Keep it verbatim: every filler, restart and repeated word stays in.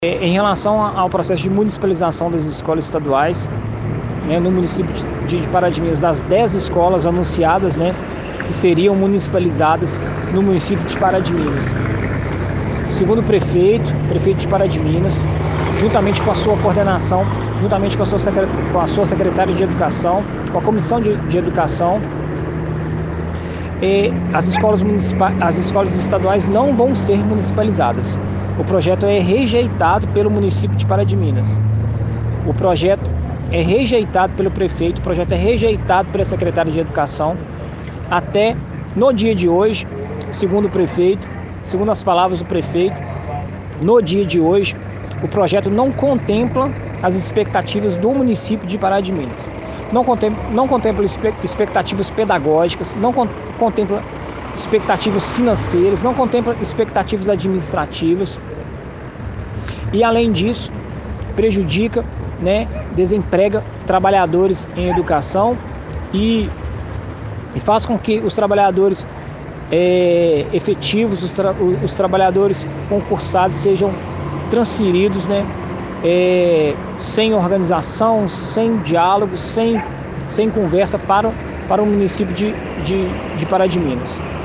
Em relação ao processo de municipalização das escolas estaduais, né, no município de Pará de Minas, das dez escolas anunciadas, né, que seriam municipalizadas no município de Pará de Minas. Segundo o prefeito, prefeito de Pará de Minas, juntamente com a sua coordenação, juntamente com a sua, com a sua secretária de Educação, com a Comissão de, de Educação, e as escolas municipais, as escolas estaduais não vão ser municipalizadas. O projeto é rejeitado pelo município de Pará de Minas. O projeto é rejeitado pelo prefeito, o projeto é rejeitado pela secretária de Educação. Até no dia de hoje, segundo o prefeito, segundo as palavras do prefeito, no dia de hoje, o projeto não contempla as expectativas do município de Pará de Minas. Não contempla, não contempla expectativas pedagógicas, não contempla expectativas financeiras, não contempla expectativas administrativas e, além disso, prejudica, né, desemprega trabalhadores em educação e, e faz com que os trabalhadores é, efetivos, os, tra os trabalhadores concursados sejam transferidos, né, é, sem organização, sem diálogo, sem, sem conversa para, para o município de, de, de Pará de Minas.